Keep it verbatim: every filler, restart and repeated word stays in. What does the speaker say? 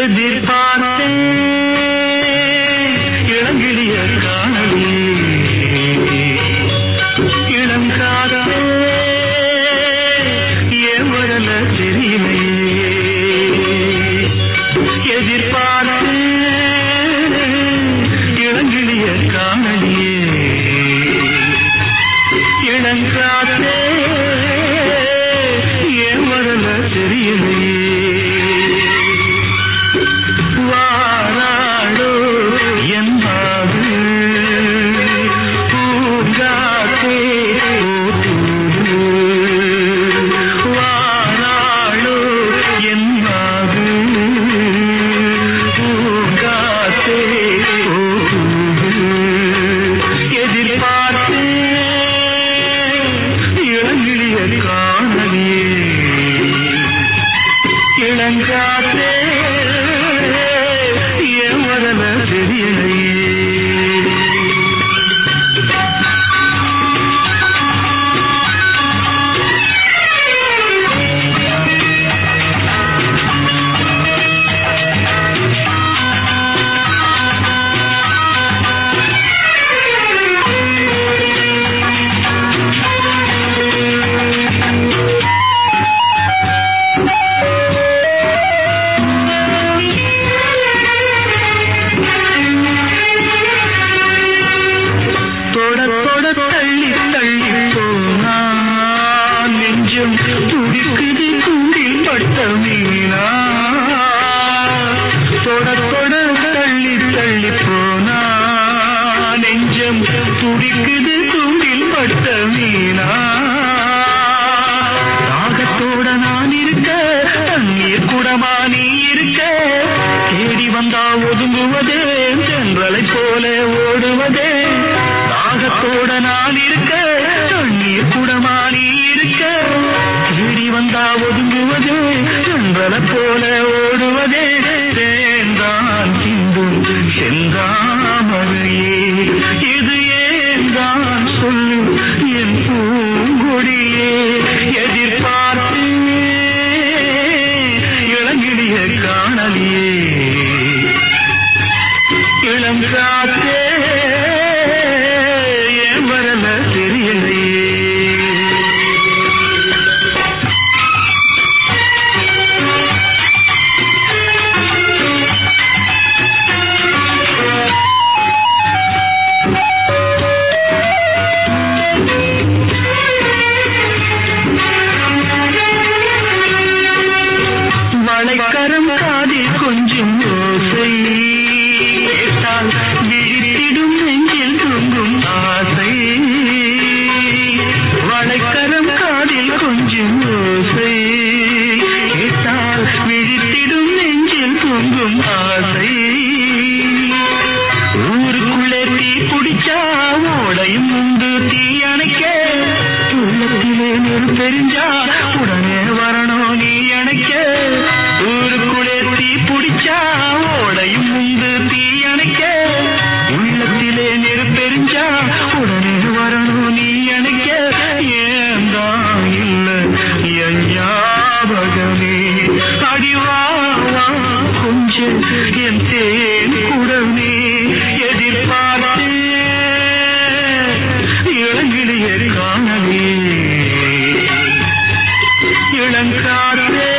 எதிர்பார்த்தேன் இளங்கிளிய காணலே இளங்காதே ஏன் வரல தெரியலே எதிர்பார்த்தேன் இளங்கிளிய காணலே இளங்காதே ஏன் வரல தெரியலே இளங்காதே ஏன் வரல தெரியலே துடிக்குது கூண்டில் பட்ட மீனா தொட தொட தள்ளி தள்ளி போனா நெஞ்சம் துடிக்குது கூண்டில் பட்ட மீனா ராகத்தோட நான் இருக்க தண்ணீர் குடமா நீ இருக்க தேடி வந்தா ஒதுங்குவதே சென்றலை போல ஓடுவதே ராகத்தோட நான் இருக்க தண்ணீர் குடமா நீ இருக்க தேடி வந்தா ஒதுங்குவதே சென்றல போல ஓடுவதே தேர்ந்தான் சிந்தும் செந்தாமரையே இது ஏந்தான் சொல்லு என் பூங்கொடியே எதிர்பார்த்து இளங்கிளிய காணலியே இளங்காத்தே ஏன் வரல தெரியலையே வளைக்கரம் காதில் கொஞ்சம் ஓசை கேட்டால் விழித்திடும் நெஞ்சில் தூங்கும் ஆசை வளைக்கரம் காதில் கொஞ்சம் ஓசை கேட்டால் விழித்திடும் நெஞ்சில் தூங்கும் ஆசை ஊருக்குள்ளே தீ குடிச்சா ஓடையும் உண்டு தீ அணைக்க உள்ளத்திலே நெரு தெரிஞ்சா உடனே வரணும் நீ அணைக்க ஊருக்குள்ளே தீ பிடிச்சா ஓடையும் உண்டு தீ அணைக்க உள்ளத்திலே நெரு தெரிஞ்சா உடனே வரணும் நீ அணைக்க ஏந்தான் இல்ல என் ஞாபகமே அடிவாவா கொஞ்சம் என் தேன் குடமே எதிர்பார்த்து இளங்கிளிய காணலே இளங்காதே